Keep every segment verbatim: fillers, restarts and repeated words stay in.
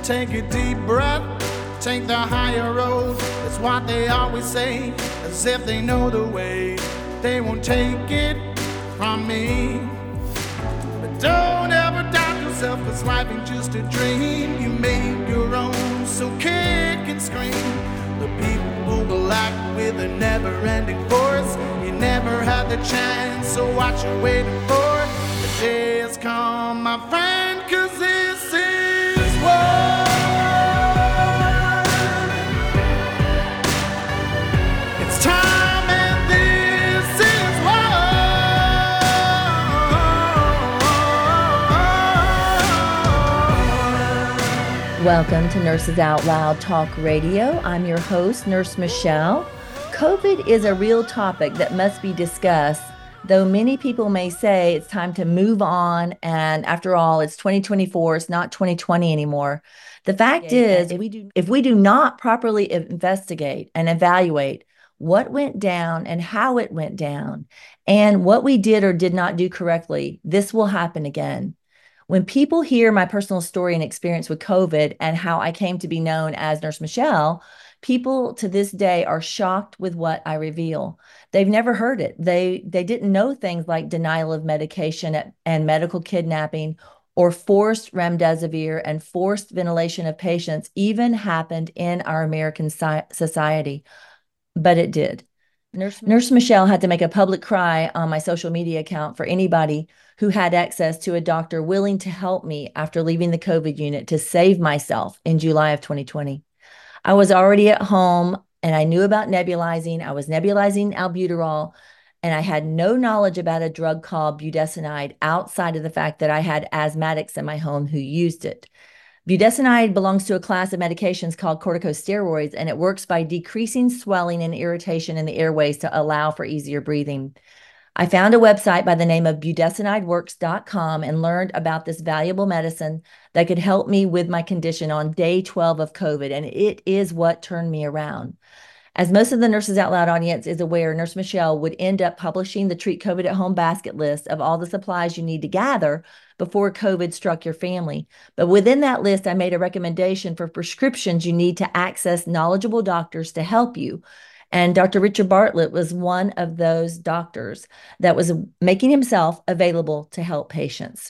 take a deep breath, take the higher road. That's what they always say, as if they know the way. They won't take it from me. But don't ever doubt yourself, cause life ain't just a dream. You made your own, so kick and scream. The people will act with a never-ending force. You never had the chance, so what you waiting for? The day has come, my friend, cause this is war. It's time and this is war. Welcome to Nurses Out Loud Talk Radio. I'm your host, Nurse Michelle. COVID is a real topic that must be discussed, though many people may say it's time to move on, and after all, it's twenty twenty-four, it's not twenty twenty anymore. The fact is, if we do, if we do not properly investigate and evaluate what went down and how it went down, and what we did or did not do correctly, this will happen again. When people hear my personal story and experience with COVID and how I came to be known as Nurse Michelle, people to this day are shocked with what I reveal. They've never heard it. They they didn't know things like denial of medication and medical kidnapping or forced remdesivir and forced ventilation of patients even happened in our American society. But it did. Nurse, Nurse Michelle had to make a public cry on my social media account for anybody who had access to a doctor willing to help me after leaving the COVID unit to save myself in July of twenty twenty. I was already at home and I knew about nebulizing. I was nebulizing albuterol, and I had no knowledge about a drug called budesonide outside of the fact that I had asthmatics in my home who used it. Budesonide belongs to a class of medications called corticosteroids, and it works by decreasing swelling and irritation in the airways to allow for easier breathing. I found a website by the name of budesonide works dot com and learned about this valuable medicine that could help me with my condition on day twelve of COVID, and it is what turned me around. As most of the Nurses Out Loud audience is aware, Nurse Michelle would end up publishing the Treat COVID at Home basket list of all the supplies you need to gather before COVID struck your family. But within that list, I made a recommendation for prescriptions you need to access knowledgeable doctors to help you. And Doctor Richard Bartlett was one of those doctors that was making himself available to help patients.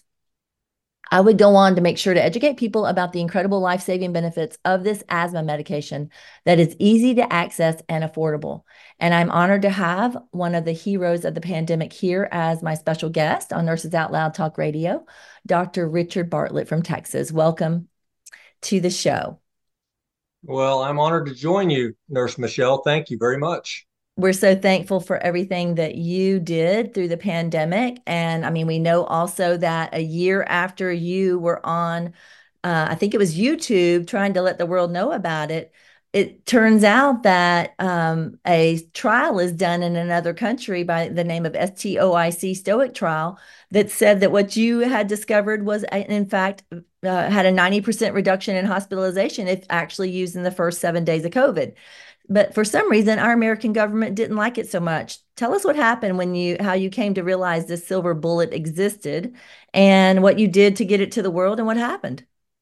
I would go on to make sure to educate people about the incredible life-saving benefits of this asthma medication that is easy to access and affordable. And I'm honored to have one of the heroes of the pandemic here as my special guest on Nurses Out Loud Talk Radio, Doctor Richard Bartlett from Texas. Welcome to the show. Well, I'm honored to join you, Nurse Michelle. Thank you very much. We're so thankful for everything that you did through the pandemic. And I mean, we know also that a year after you were on, uh, I think it was YouTube, trying to let the world know about it, it turns out that um, a trial is done in another country by the name of STOIC, STOIC trial, that said that what you had discovered was, in fact, uh, had a ninety percent reduction in hospitalization if actually used in the first seven days of COVID. But for some reason, our American government didn't like it so much. Tell us what happened when you, how you came to realize this silver bullet existed and what you did to get it to the world and what happened.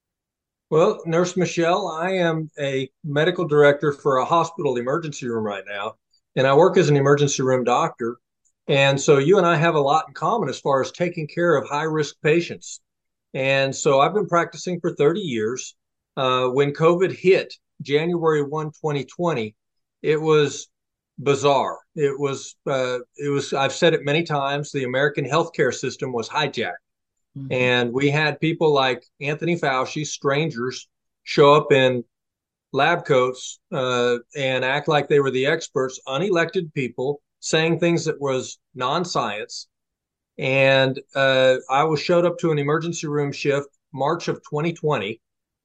Well, Nurse Michelle, I am a medical director for a hospital emergency room right now, and I work as an emergency room doctor. And so you and I have a lot in common as far as taking care of high-risk patients. And so I've been practicing for thirty years. Uh, when COVID hit, January first, twenty twenty, it was bizarre. It was, uh, it was, I've said it many times, the American healthcare system was hijacked. Mm-hmm. And we had people like Anthony Fauci, strangers, show up in lab coats uh, and act like they were the experts, unelected people saying things that was non-science. And uh, I was showed up to an emergency room shift March of twenty twenty.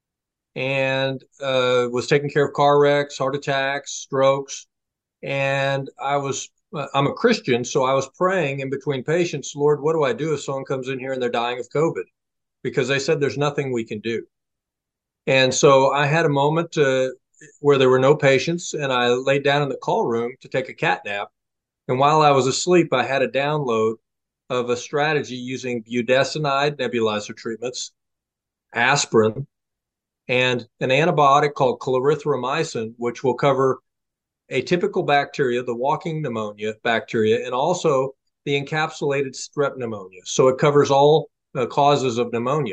And uh, was taking care of car wrecks, heart attacks, strokes. And I was, uh, I'm a Christian, so I was praying in between patients, Lord, what do I do if someone comes in here and they're dying of COVID? Because they said there's nothing we can do. And so I had a moment uh, where there were no patients, and I laid down in the call room to take a cat nap. And while I was asleep, I had a download of a strategy using budesonide nebulizer treatments, aspirin, and an antibiotic called clarithromycin, which will cover atypical bacteria, the walking pneumonia bacteria, and also the encapsulated strep pneumonia. So it covers all uh, causes of pneumonia.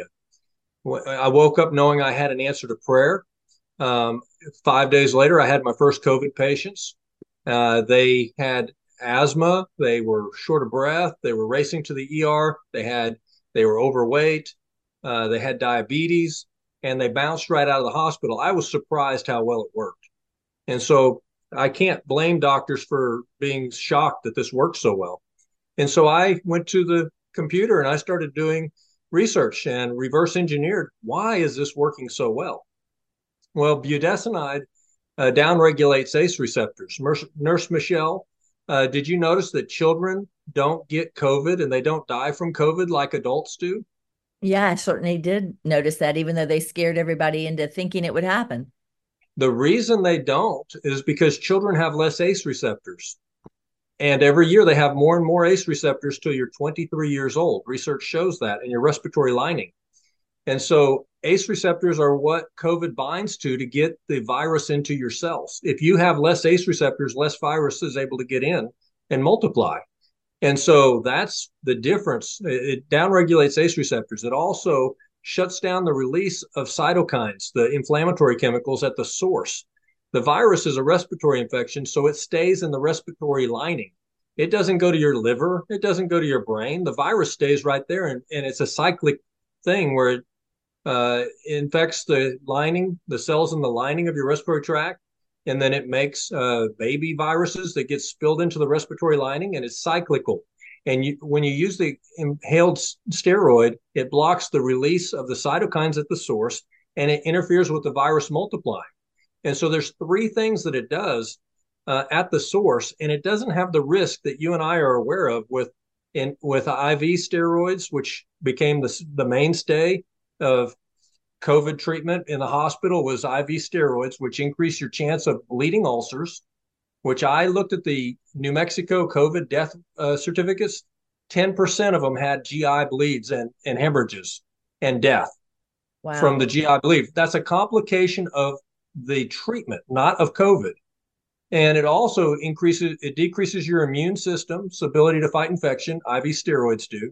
I woke up knowing I had an answer to prayer. Um, five days later, I had my first COVID patients. Uh, they had asthma. They were short of breath. They were racing to the E R. They had, they were overweight. Uh, they had diabetes, and they bounced right out of the hospital. I was surprised how well it worked. And so I can't blame doctors for being shocked that this works so well. And so I went to the computer and I started doing research and reverse engineered. Why is this working so well? Well, budesonide uh, downregulates A C E receptors. Nurse, Nurse Michelle, uh, did you notice that children don't get COVID and they don't die from COVID like adults do? Yeah, I certainly did notice that, even though they scared everybody into thinking it would happen. The reason they don't is because children have less A C E receptors. And every year they have more and more A C E receptors till you're twenty-three years old. Research shows that in your respiratory lining. And so A C E receptors are what COVID binds to to get the virus into your cells. If you have less A C E receptors, less virus is able to get in and multiply. And so that's the difference. It downregulates A C E receptors. It also shuts down the release of cytokines, the inflammatory chemicals at the source. The virus is a respiratory infection, so it stays in the respiratory lining. It doesn't go to your liver. It doesn't go to your brain. The virus stays right there, and, and it's a cyclic thing where it uh, infects the lining, the cells in the lining of your respiratory tract, and then it makes uh, baby viruses that get spilled into the respiratory lining, and it's cyclical. And you, when you use the inhaled steroid, it blocks the release of the cytokines at the source, and it interferes with the virus multiplying. And so there's three things that it does uh, at the source, and it doesn't have the risk that you and I are aware of with in with I V steroids, which became the, the mainstay of COVID treatment in the hospital was I V steroids, which increase your chance of bleeding ulcers, which I looked at the New Mexico COVID death uh, certificates. ten percent of them had G I bleeds and, and hemorrhages and death wow. from the G I bleed. That's a complication of the treatment, not of COVID. And it also increases, it decreases your immune system's ability to fight infection. I V steroids do.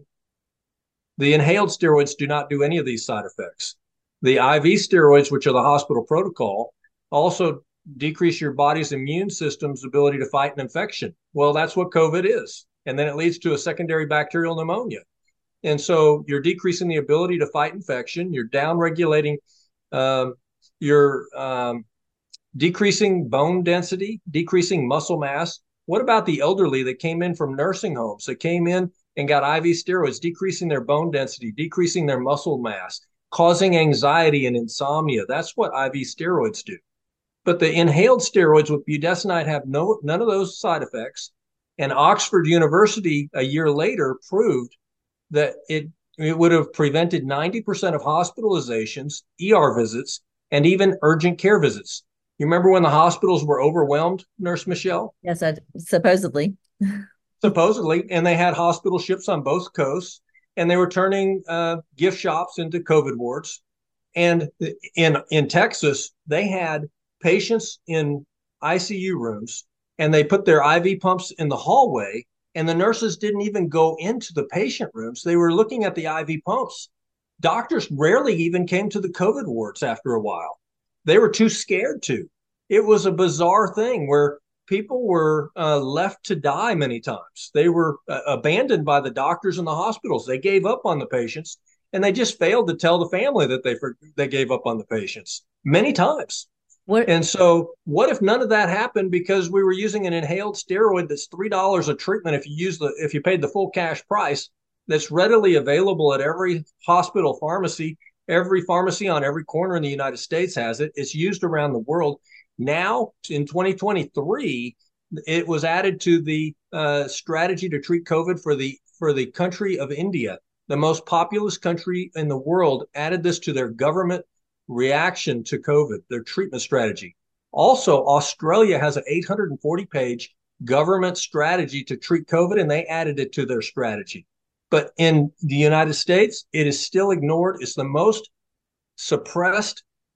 The inhaled steroids do not do any of these side effects. The I V steroids, which are the hospital protocol, also decrease your body's immune system's ability to fight an infection. Well, that's what COVID is. And then it leads to a secondary bacterial pneumonia. And so you're decreasing the ability to fight infection. You're downregulating, um, you're um, decreasing bone density, decreasing muscle mass. What about the elderly that came in from nursing homes, that came in and got I V steroids, decreasing their bone density, decreasing their muscle mass, causing anxiety and insomnia? That's what I V steroids do. But the inhaled steroids with budesonide have no none of those side effects. And Oxford University a year later proved that it, it would have prevented ninety percent of hospitalizations, E R visits, and even urgent care visits. You remember when the hospitals were overwhelmed, Nurse Michelle? Yes, I, supposedly. Supposedly, and they had hospital ships on both coasts, and they were turning uh, gift shops into COVID wards. And in in Texas, they had patients in I C U rooms, and they put their I V pumps in the hallway, and the nurses didn't even go into the patient rooms. They were looking at the I V pumps. Doctors rarely even came to the COVID wards after a while. They were too scared to. It was a bizarre thing where people were uh, left to die many times. They were uh, abandoned by the doctors and the hospitals. They gave up on the patients, and they just failed to tell the family that they for, they gave up on the patients many times. What? And so what if none of that happened because we were using an inhaled steroid that's three dollars a treatment if you use the if you paid the full cash price, that's readily available at every hospital pharmacy. Every pharmacy on every corner in the United States has it. It's used around the world. Now, in twenty twenty-three, it was added to the uh, strategy to treat COVID for the for the country of India, the most populous country in the world, added this to their government reaction to COVID, their treatment strategy. Also, Australia has an eight hundred forty page government strategy to treat COVID, and they added it to their strategy. But in the United States, it is still ignored. It's the most suppressed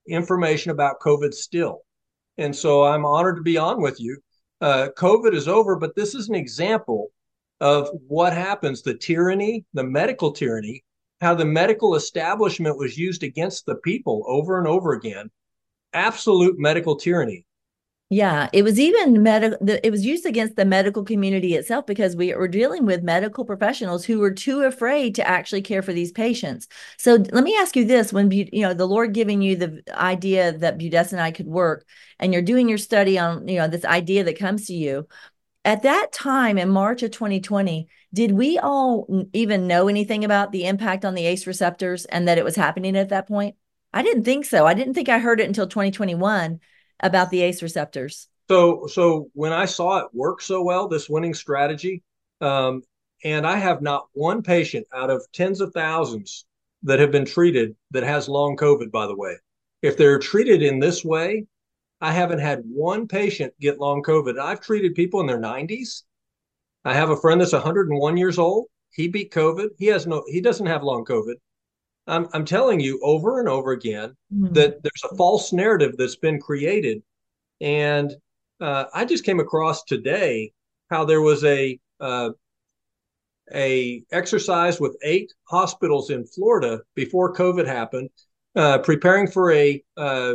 information about COVID still. And so I'm honored to be on with you. Uh, COVID is over, but this is an example of what happens, the tyranny, the medical tyranny, how the medical establishment was used against the people over and over again. Absolute medical tyranny. Yeah, it was even medical, it was used against the medical community itself, because we were dealing with medical professionals who were too afraid to actually care for these patients. So let me ask you this: when you know the Lord giving you the idea that budesonide could work, and you're doing your study on you know this idea that comes to you at that time in March of twenty twenty, did we all even know anything about the impact on the A C E receptors and that it was happening at that point? I didn't think so. I didn't think I heard it until twenty twenty-one about the A C E receptors. So, so when I saw it work so well, this winning strategy, um, and I have not one patient out of tens of thousands that have been treated that has long COVID, by the way. If they're treated in this way, I haven't had one patient get long COVID. I've treated people in their nineties. I have a friend that's one hundred one years old. He beat COVID. He has no, he doesn't have long COVID. I'm, I'm telling you over and over again mm-hmm. that there's a false narrative that's been created. And uh, I just came across today how there was a uh, a exercise with eight hospitals in Florida before COVID happened, uh, preparing for a uh,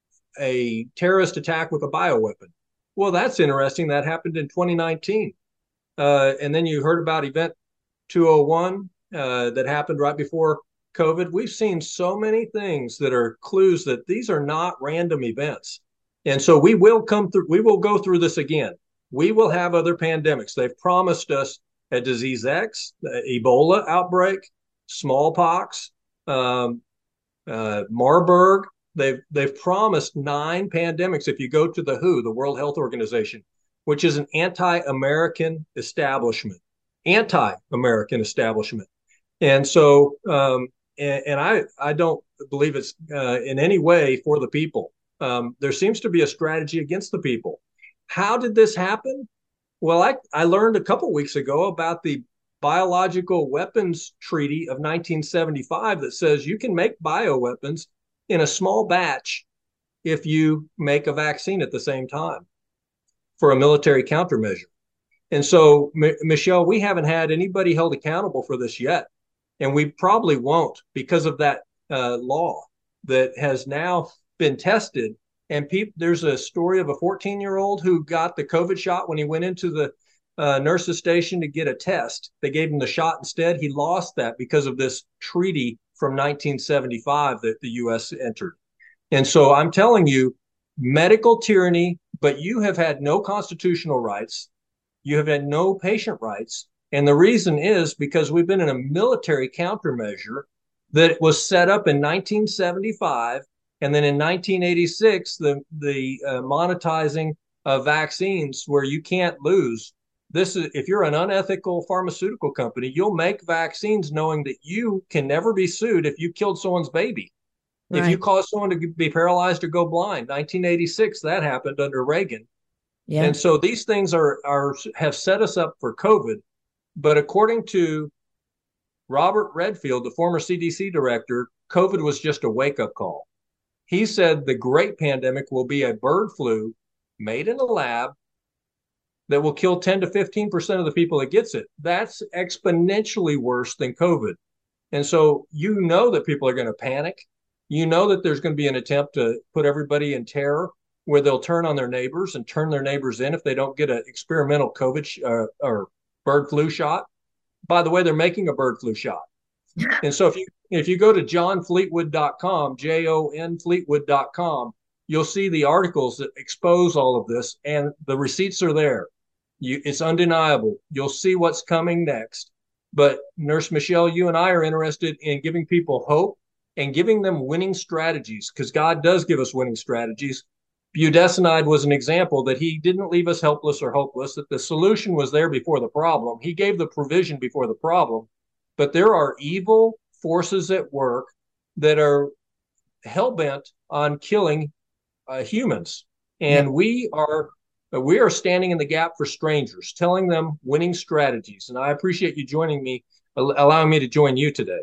a terrorist attack with a bioweapon. Well, that's interesting. That happened in twenty nineteen. Uh, and then you heard about Event two oh one uh, that happened right before COVID. We've seen so many things that are clues that these are not random events. And so we will come through, we will go through this again. We will have other pandemics. They've promised us a disease X, Ebola outbreak, smallpox, um, uh, Marburg. They've, they've promised nine pandemics. If you go to the W H O, the World Health Organization, which is an anti-American establishment, anti-American establishment. And so, um, and, and I, I don't believe it's uh, in any way for the people. Um, there seems to be a strategy against the people. How did this happen? Well, I, I learned a couple weeks ago about the Biological Weapons Treaty of nineteen seventy-five that says you can make bioweapons in a small batch if you make a vaccine at the same time for a military countermeasure. And so, M- Michelle, we haven't had anybody held accountable for this yet. And we probably won't because of that uh, law that has now been tested. And pe- there's a story of a fourteen-year-old who got the COVID shot when he went into the uh, nurse's station to get a test. They gave him the shot instead. He lost that because of this treaty from nineteen seventy-five that the U S entered. And so I'm telling you, medical tyranny, but you have had no constitutional rights. You have had no patient rights. And the reason is because we've been in a military countermeasure that was set up in nineteen seventy-five. And then in nineteen eighty-six, the, the uh, monetizing of vaccines where you can't lose. This is, if you're an unethical pharmaceutical company, you'll make vaccines knowing that you can never be sued if you killed someone's baby. Right. If you cause someone to be paralyzed or go blind. nineteen eighty-six, that happened under Reagan. Yeah. And so these things are, are have set us up for COVID. But according to Robert Redfield, the former C D C director, COVID was just a wake-up call. He said the great pandemic will be a bird flu made in a lab that will kill ten to fifteen percent of the people that gets it. That's exponentially worse than COVID. And so you know that people are going to panic. You know that there's going to be an attempt to put everybody in terror where they'll turn on their neighbors and turn their neighbors in if they don't get an experimental COVID sh- uh, or bird flu shot. By the way, they're making a bird flu shot. And so if you if you go to john fleetwood dot com, J O N Fleetwood dot com, you'll see the articles that expose all of this, and the receipts are there. You, it's undeniable. You'll see what's coming next. But Nurse Michelle, you and I are interested in giving people hope and giving them winning strategies, because God does give us winning strategies. Budesonide was an example that he didn't leave us helpless or hopeless, that the solution was there before the problem. He gave the provision before the problem. But there are evil forces at work that are hell-bent on killing uh, humans. And yeah. we are we are standing in the gap for strangers, telling them winning strategies. And I appreciate you joining me, allowing me to join you today.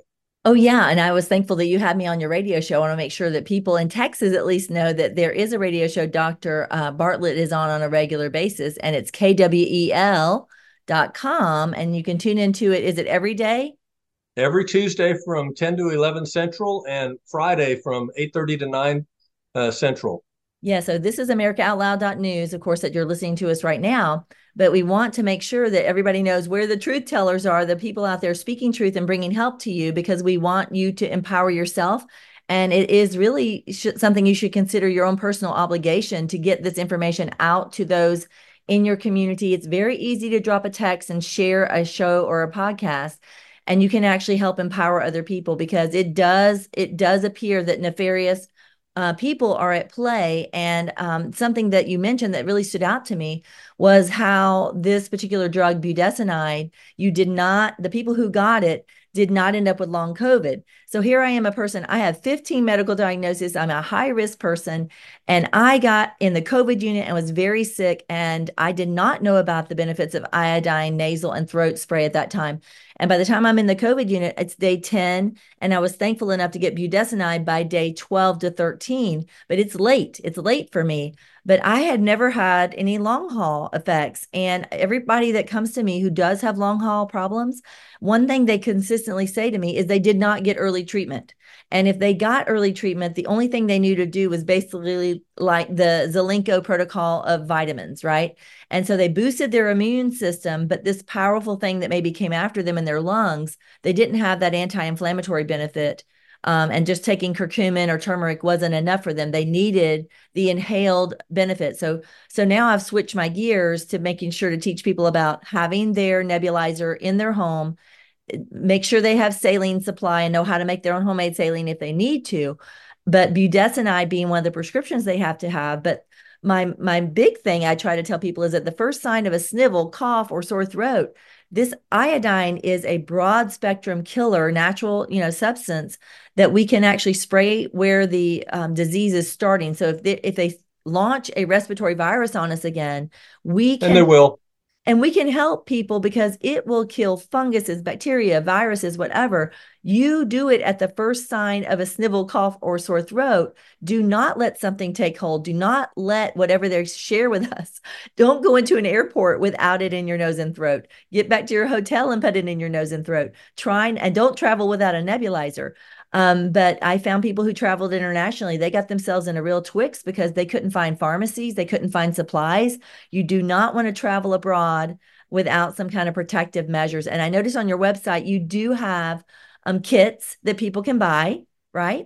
Oh, yeah. And I was thankful that you had me on your radio show. I want to make sure that people in Texas at least know that there is a radio show Doctor Uh, Bartlett is on on a regular basis, and it's K W E L dot com. And you can tune into it. Is it every day? Every Tuesday from ten to eleven Central and Friday from eight thirty to nine uh, Central. Yeah, so this is America Out Loud dot news, of course, that you're listening to us right now. But we want to make sure that everybody knows where the truth tellers are, the people out there speaking truth and bringing help to you, because we want you to empower yourself. And it is really something you should consider your own personal obligation to get this information out to those in your community. It's very easy to drop a text and share a show or a podcast, and you can actually help empower other people, because it does it does appear that nefarious uh, people are at play. And um, something that you mentioned that really stood out to me was how this particular drug, budesonide, you did not, the people who got it did not end up with long COVID. So here I am, a person, I have fifteen medical diagnoses. I'm a high risk person, and I got in the COVID unit and was very sick. And I did not know about the benefits of iodine nasal and throat spray at that time. And by the time I'm in the COVID unit, it's day ten. And I was thankful enough to get budesonide by day twelve to thirteen, but it's late. It's late for me. But I had never had any long haul effects. And everybody that comes to me who does have long haul problems, one thing they consistently say to me is they did not get early treatment. And if they got early treatment, the only thing they knew to do was basically like the Zelenko protocol of vitamins, right? And so they boosted their immune system, but this powerful thing that maybe came after them in their lungs, they didn't have that anti-inflammatory benefit. Um, and just taking curcumin or turmeric wasn't enough for them. They needed the inhaled benefit. So, so now I've switched my gears to making sure to teach people about having their nebulizer in their home, make sure they have saline supply and know how to make their own homemade saline if they need to. But budesonide being one of the prescriptions they have to have. But my my big thing I try to tell people is that the first sign of a snivel, cough, or sore throat, this iodine is a broad spectrum killer, natural, you know, substance that we can actually spray where the um, disease is starting. So if they, if they launch a respiratory virus on us again, we can. And they will. And we can help people because it will kill funguses, bacteria, viruses, whatever. You do it at the first sign of a snivel, cough, or sore throat. Do not let something take hold. Do not let whatever they share with us. Don't go into an airport without it in your nose and throat. Get back to your hotel and put it in your nose and throat. Try and, and don't travel without a nebulizer. Um, but I found people who traveled internationally, they got themselves in a real twix because they couldn't find pharmacies, they couldn't find supplies. You do not want to travel abroad without some kind of protective measures. And I noticed on your website, you do have um, kits that people can buy, right?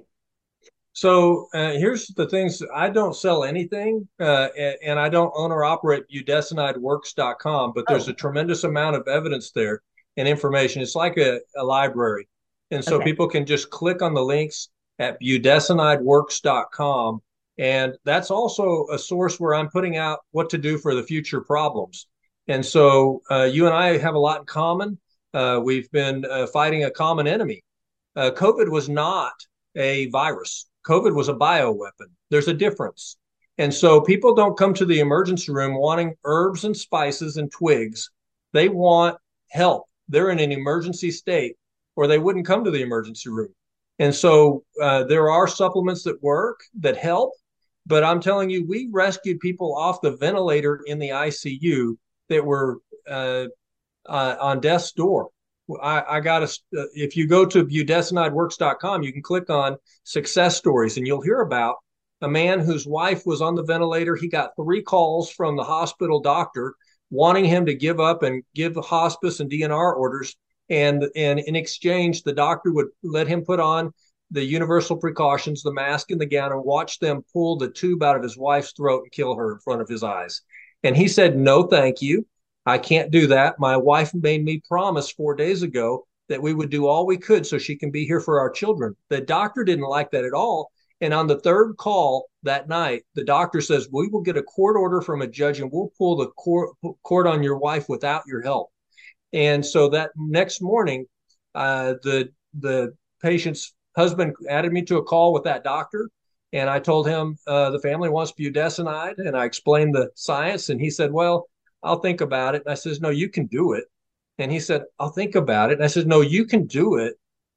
So uh, here's the things. I don't sell anything, uh, and, and I don't own or operate budesonide works dot com, but there's Oh, a tremendous amount of evidence there and information. It's like a, a library. And so okay. people can just click on the links at budesonide works dot com. And that's also a source where I'm putting out what to do for the future problems. And so uh, you and I have a lot in common. Uh, we've been uh, fighting a common enemy. Uh, COVID was not a virus. COVID was a bioweapon. There's a difference. And so people don't come to the emergency room wanting herbs and spices and twigs. They want help. They're in an emergency state, or they wouldn't come to the emergency room. And so uh, there are supplements that work, that help. But I'm telling you, we rescued people off the ventilator in the I C U that were uh, uh, on death's door. I, I got to, uh, if you go to budesonide works dot com, you can click on success stories and you'll hear about a man whose wife was on the ventilator. He got three calls from the hospital doctor wanting him to give up and give the hospice and D N R orders. And, and in exchange, the doctor would let him put on the universal precautions, the mask and the gown, and watch them pull the tube out of his wife's throat and kill her in front of his eyes. And he said, no, thank you. I can't do that. My wife made me promise four days ago that we would do all we could so she can be here for our children. The doctor didn't like that at all. And on the third call that night, the doctor says, we will get a court order from a judge and we'll pull the court, court on your wife without your help. And so that next morning, uh, the the patient's husband added me to a call with that doctor. And I told him uh, the family wants budesonide. And I explained the science. And he said, well, I'll think about it. And I says, no, you can do it. And he said, I'll think about it. And I said, no, you can do it.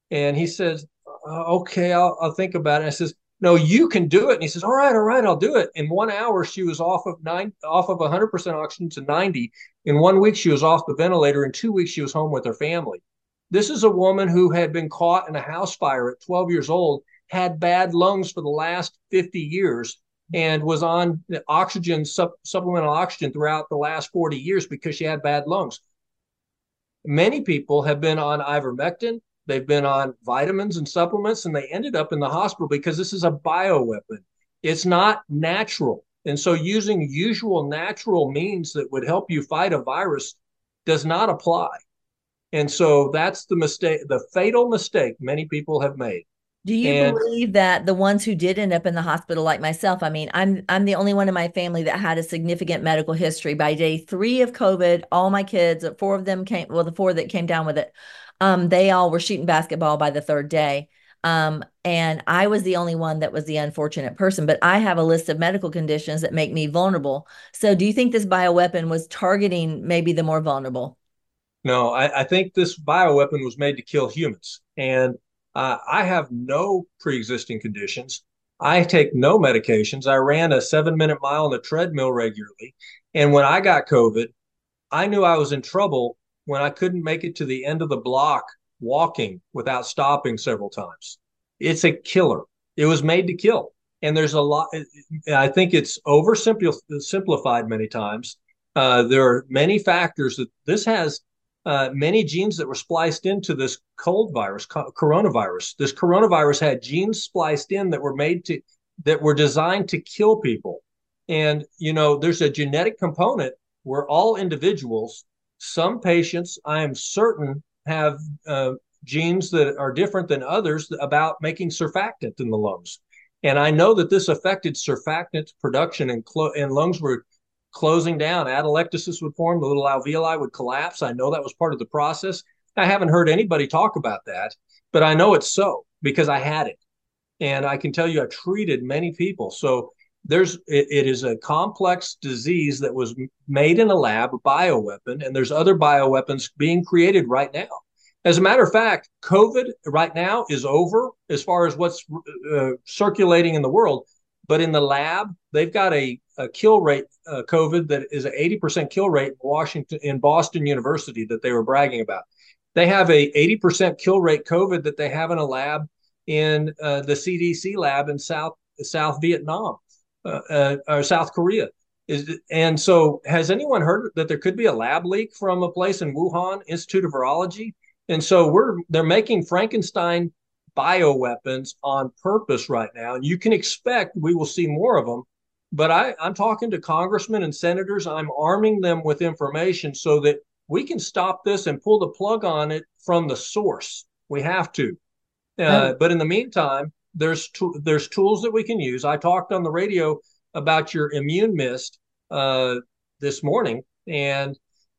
And he says, uh, okay, I'll, I'll think about it. And I says, no, you can do it. And he says, all right, all right, I'll do it. In one hour, she was off of nine, off of one hundred percent oxygen to ninety. In one week, she was off the ventilator. In two weeks, she was home with her family. This is a woman who had been caught in a house fire at twelve years old, had bad lungs for the last fifty years, and was on oxygen, sup- supplemental oxygen throughout the last forty years because she had bad lungs. Many people have been on ivermectin, they've been on vitamins and supplements, and they ended up in the hospital because this is a bioweapon. It's not natural. And so using usual natural means that would help you fight a virus does not apply. And so that's the mistake, the fatal mistake many people have made. Do you And believe that the ones who did end up in the hospital, like myself, I mean, I'm I'm the only one in my family that had a significant medical history. By day three of COVID, all my kids, four of them came, well, the four that came down with it, um, they all were shooting basketball by the third day. Um, and I was the only one that was the unfortunate person, but I have a list of medical conditions that make me vulnerable. So do you think this bioweapon was targeting maybe the more vulnerable? no, I, I think this bioweapon was made to kill humans. And uh, I have no pre-existing conditions. I take no medications. I ran a seven minute mile on the treadmill regularly. And when I got COVID, I knew I was in trouble when I couldn't make it to the end of the block walking without stopping several times. It's a killer. It was made to kill. And there's a lot, I think it's oversimplified many times. Uh, there are many factors that this has uh, many genes that were spliced into this cold virus, co- coronavirus. This coronavirus had genes spliced in that were made to, that were designed to kill people. And, you know, there's a genetic component. We're all individuals. Some patients, I am certain, have uh, genes that are different than others about making surfactant in the lungs. And I know that this affected surfactant production, and, clo- and lungs were closing down. Atelectasis would form, the little alveoli would collapse. I know that was part of the process. I haven't heard anybody talk about that, but I know it's so because I had it. And I can tell you I treated many people. So there's it, it is a complex disease that was made in a lab, a bioweapon, and there's other bioweapons being created right now. As a matter of fact, COVID right now is over as far as what's uh, circulating in the world. But in the lab, they've got a, a kill rate, uh, COVID, that is an eighty percent kill rate in Washington, in Boston University, that they were bragging about. They have a eighty percent kill rate COVID that they have in a lab in uh, the C D C lab in South South Vietnam uh, uh, or South Korea. Is, and so, has anyone heard that there could be a lab leak from a place in Wuhan, Institute of Virology? And so we're they're making Frankenstein bioweapons on purpose right now, and you can expect we will see more of them. But I, I'm talking to congressmen and senators. I'm arming them with information so that we can stop this and pull the plug on it from the source. We have to. Uh, Oh, but in the meantime, there's to, there's tools that we can use. I talked on the radio about your immune mist uh, this morning, and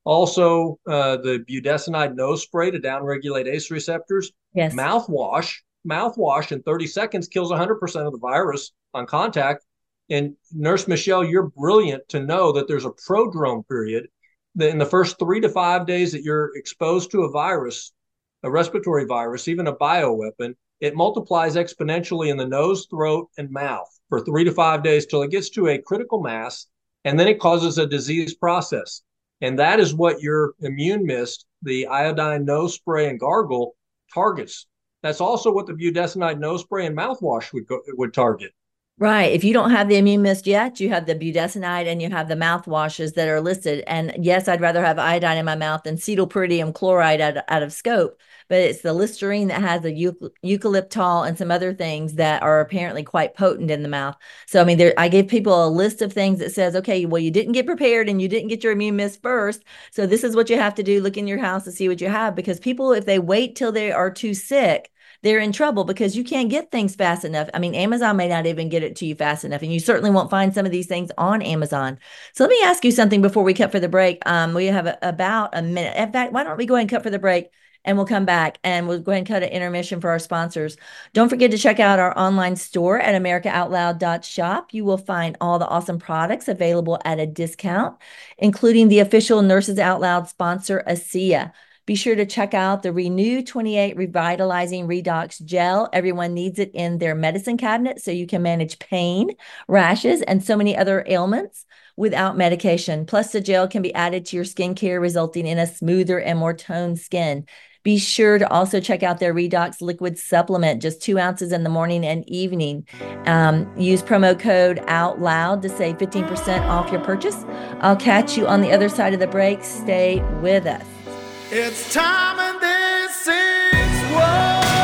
also uh, the budesonide nose spray to downregulate A C E receptors. yes. Mouthwash, mouthwash in thirty seconds kills one hundred percent of the virus on contact. And Nurse Michelle, you're brilliant to know that there's a prodrome period that in the first three to five days that you're exposed to a virus, a respiratory virus, even a bioweapon, it multiplies exponentially in the nose, throat, and mouth for three to five days till it gets to a critical mass, and then it causes a disease process. And that is what your immune mist, the iodine nose spray and gargle, targets. That's also what the budesonide nose spray and mouthwash would go, would target. Right. If you don't have the immune mist yet, you have the budesonide and you have the mouthwashes that are listed. And yes, I'd rather have iodine in my mouth than cetylpyridium chloride out, out of scope. But it's the Listerine that has the eucalyptol and some other things that are apparently quite potent in the mouth. So, I mean, there, I give people a list of things that says, okay, well, you didn't get prepared and you didn't get your immune mist first. So this is what you have to do. Look in your house to see what you have, because people, if they wait till they are too sick, they're in trouble because you can't get things fast enough. I mean, Amazon may not even get it to you fast enough, and you certainly won't find some of these things on Amazon. So let me ask you something before we cut for the break. Um, we have a, about a minute. In fact, why don't we go ahead and cut for the break, and we'll come back and we'll go ahead and cut an intermission for our sponsors. Don't forget to check out our online store at america out loud dot shop. You will find all the awesome products available at a discount, including the official Nurses Out Loud sponsor, ASEA. Be sure to check out the Renew twenty-eight Revitalizing Redox Gel. Everyone needs it in their medicine cabinet so you can manage pain, rashes, and so many other ailments without medication. Plus, the gel can be added to your skincare, resulting in a smoother and more toned skin. Be sure to also check out their Redox Liquid Supplement, just two ounces in the morning and evening. Um, use promo code OUTLOUD to save fifteen percent off your purchase. I'll catch you on the other side of the break. Stay with us. It's time and this is what.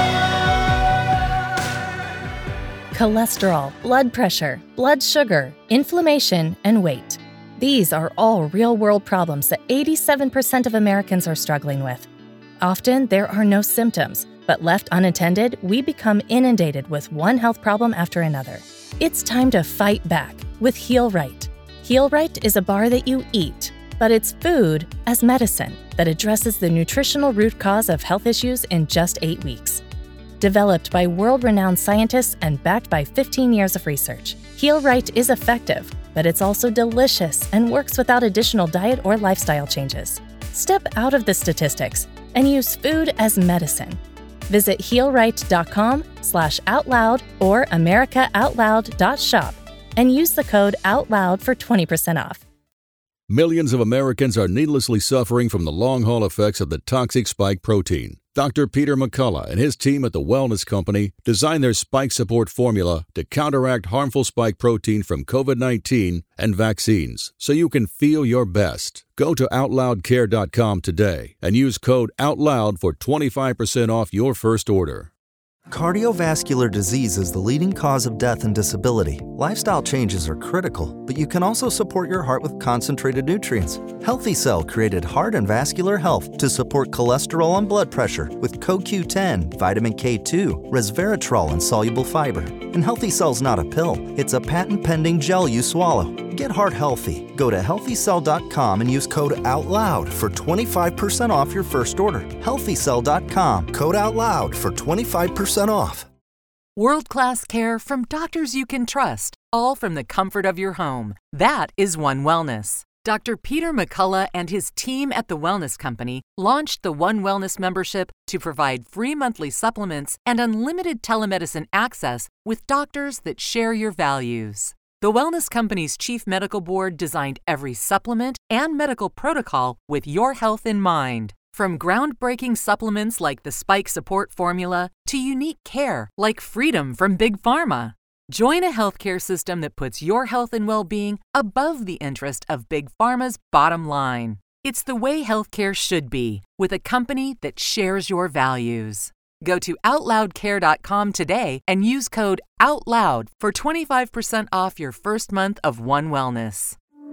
Cholesterol, blood pressure, blood sugar, inflammation, and weight. These are all real-world problems that eighty-seven percent of Americans are struggling with. Often, there are no symptoms, but left unattended, we become inundated with one health problem after another. It's time to fight back with Heal Right. Heal Right is a bar that you eat, but it's food as medicine that addresses the nutritional root cause of health issues in just eight weeks. Developed by world-renowned scientists and backed by fifteen years of research, Heal Right is effective, but it's also delicious and works without additional diet or lifestyle changes. Step out of the statistics and use food as medicine. Visit healright.com slash outloud or americaoutloud.shop and use the code OUTLOUD for twenty percent off. Millions of Americans are needlessly suffering from the long-haul effects of the toxic spike protein. Doctor Peter McCullough and his team at the Wellness Company designed their spike support formula to counteract harmful spike protein from covid nineteen and vaccines so you can feel your best. Go to out loud care dot com today and use code OUTLOUD for twenty-five percent off your first order. Cardiovascular disease is the leading cause of death and disability. Lifestyle changes are critical, but you can also support your heart with concentrated nutrients. Healthy Cell created Heart and Vascular Health to support cholesterol and blood pressure with C O Q ten, vitamin K two, resveratrol, and soluble fiber. And Healthy Cell's not a pill, it's a patent-pending gel you swallow. Get heart healthy. Go to healthy cell dot com and use code OUTLOUD for twenty-five percent off your first order. healthy cell dot com, code OUTLOUD for twenty-five percent off. World-class care from doctors you can trust, all from the comfort of your home. That is One Wellness. Doctor Peter McCullough and his team at the Wellness Company launched the One Wellness membership to provide free monthly supplements and unlimited telemedicine access with doctors that share your values. The Wellness Company's Chief Medical Board designed every supplement and medical protocol with your health in mind. From groundbreaking supplements like the Spike Support Formula to unique care like Freedom from Big Pharma. Join a healthcare system that puts your health and well-being above the interest of Big Pharma's bottom line. It's the way healthcare should be, with a company that shares your values. Go to out loud care dot com today and use code OUTLOUD for twenty-five percent off your first month of One Wellness.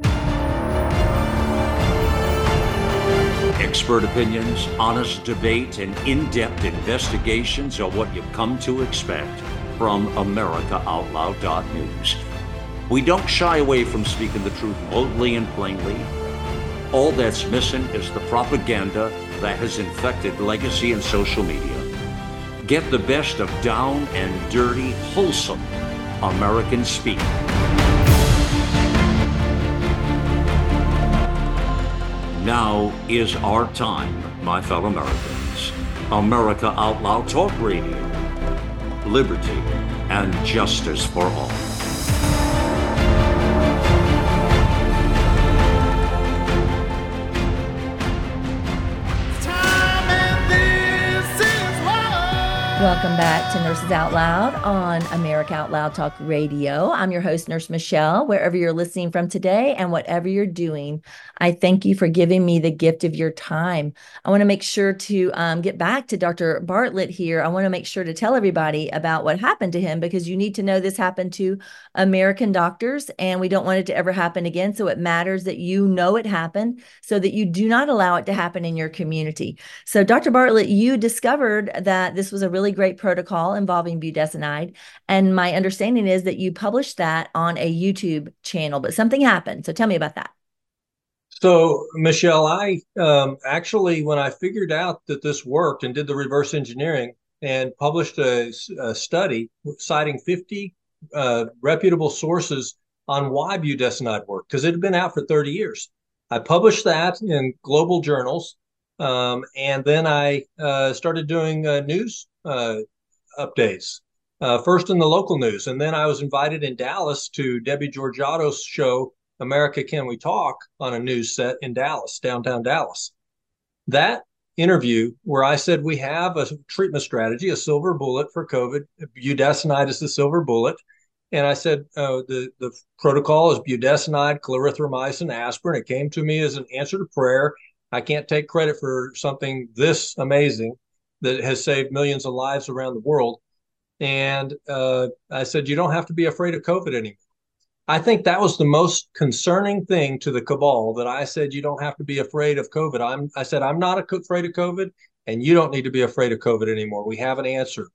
Expert opinions, honest debate, and in-depth investigations are what you've come to expect from America Out Loud dot news. We don't shy away from speaking the truth boldly and plainly. All that's missing is the propaganda that has infected legacy and social media. Get the best of down and dirty, wholesome American speak. Now is our time, my fellow Americans. America Out Loud Talk Radio. Liberty and justice for all. Welcome back to Nurses Out Loud on America Out Loud Talk Radio. I'm your host, Nurse Michelle. Wherever you're listening from today and whatever you're doing, I thank you for giving me the gift of your time. I want to make sure to um, get back to Doctor Bartlett here. I want to make sure to tell everybody about what happened to him, because you need to know this happened to American doctors and we don't want it to ever happen again. So it matters that you know it happened so that you do not allow it to happen in your community. So Doctor Bartlett, you discovered that this was a really great protocol involving budesonide. And my understanding is that you published that on a YouTube channel, but something happened. So tell me about that. So, Michelle, I um, actually, when I figured out that this worked and did the reverse engineering and published a, a study citing fifty uh, reputable sources on why budesonide worked, because it had been out for thirty years. I published that in global journals, Um, and then I uh, started doing uh, news uh, updates, uh, first in the local news. And then I was invited in Dallas to Debbie Georgiato's show, America Can We Talk, on a news set in Dallas, downtown Dallas. That interview where I said we have a treatment strategy, a silver bullet for COVID, budesonide is the silver bullet. And I said uh, the, the protocol is budesonide, clarithromycin, aspirin. It came to me as an answer to prayer. I can't take credit for something this amazing that has saved millions of lives around the world. And uh, I said, you don't have to be afraid of COVID anymore. I think that was the most concerning thing to the cabal, that I said, you don't have to be afraid of COVID. I'm, I said, I'm not afraid of COVID, and you don't need to be afraid of COVID anymore. We have an answer.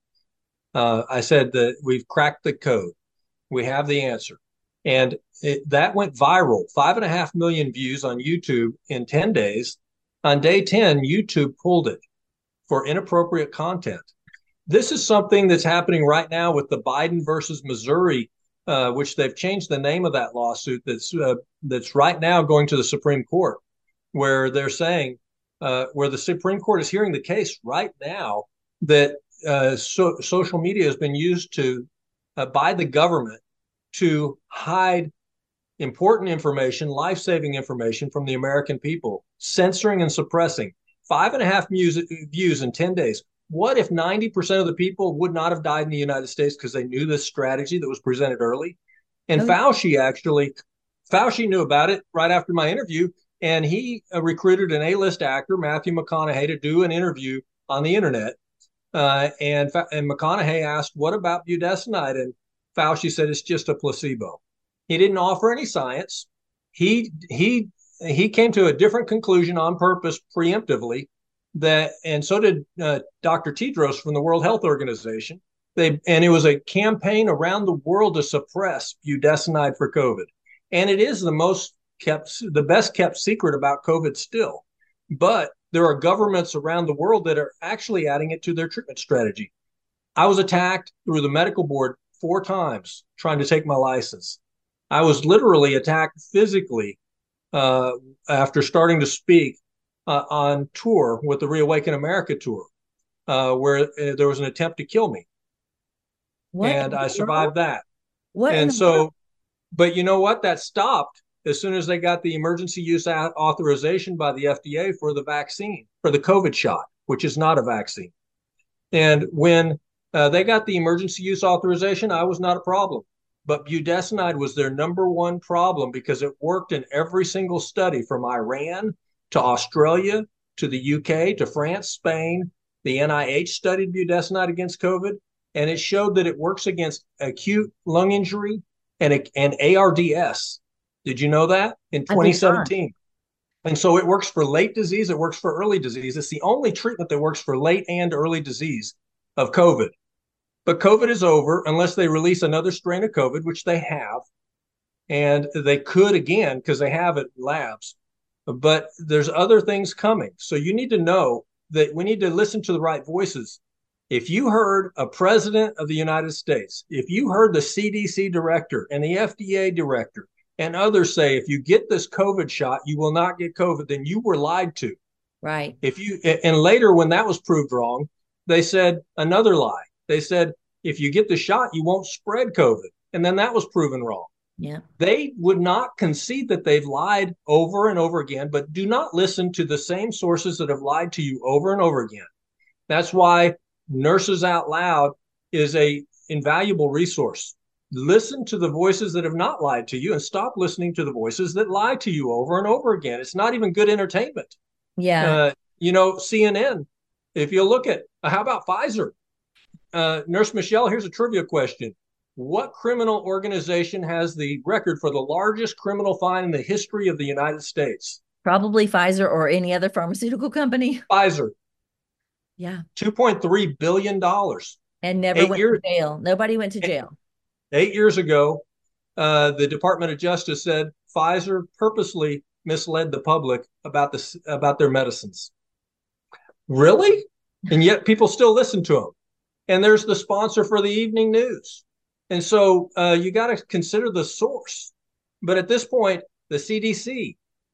Uh, I said that we've cracked the code. We have the answer. And it, that went viral, five and a half million views on YouTube in ten days. On day ten, YouTube pulled it for inappropriate content. This is something that's happening right now with the Biden versus Missouri, uh, which they've changed the name of that lawsuit. That's uh, that's right now going to the Supreme Court, where they're saying, uh, where the Supreme Court is hearing the case right now, that uh, so, social media has been used to uh, by the government to hide important information, life-saving information from the American people, censoring and suppressing. Five and a half music, views in ten days. What if ninety percent of the people would not have died in the United States because they knew this strategy that was presented early? And oh. Fauci actually, Fauci knew about it right after my interview, and he uh, recruited an A-list actor, Matthew McConaughey, to do an interview on the internet. Uh, and, and McConaughey asked, what about budesonide? And Fauci said, it's just a placebo. He didn't offer any science. He he he came to a different conclusion on purpose, preemptively. That and so did uh, Doctor Tedros from the World Health Organization. They and it was a campaign around the world to suppress budesonide for COVID. And it is the most kept, the best kept secret about COVID still. But there are governments around the world that are actually adding it to their treatment strategy. I was attacked through the medical board four times trying to take my license. I was literally attacked physically uh, after starting to speak uh, on tour with the Reawaken America tour, uh, where uh, there was an attempt to kill me. What and I survived that. What and so, world? But you know what? That stopped as soon as they got the emergency use authorization by the F D A for the vaccine, for the COVID shot, which is not a vaccine. And when uh, they got the emergency use authorization, I was not a problem. But budesonide was their number one problem because it worked in every single study from Iran to Australia to the U K to France, Spain. The N I H studied budesonide against COVID, and it showed that it works against acute lung injury and, and A R D S. Did you know that? In twenty seventeen. And so it works for late disease. It works for early disease. It's the only treatment that works for late and early disease of COVID. But COVID is over unless they release another strain of COVID, which they have. And they could again, because they have it in labs. But there's other things coming. So you need to know that we need to listen to the right voices. If you heard a president of the United States, if you heard the C D C director and the F D A director and others say, if you get this COVID shot, you will not get COVID, then you were lied to. Right. If you and later when that was proved wrong, they said another lie. They said, if you get the shot, you won't spread COVID. And then that was proven wrong. Yeah. They would not concede that they've lied over and over again, but do not listen to the same sources that have lied to you over and over again. That's why Nurses Out Loud is a invaluable resource. Listen to the voices that have not lied to you and stop listening to the voices that lie to you over and over again. It's not even good entertainment. Yeah. Uh, you know, C N N, if you look at, uh, how about Pfizer? Uh, Nurse Michelle, here's a trivia question. What criminal organization has the record for the largest criminal fine in the history of the United States? Probably Pfizer or any other pharmaceutical company. Pfizer. Yeah. two point three billion dollars. And never eight went years, to jail. Nobody went to jail. Eight years ago, uh, the Department of Justice said Pfizer purposely misled the public about this, about their medicines. Really? And yet people still listen to them. And there's the sponsor for the evening news. And so uh, you got to consider the source. But at this point, the C D C,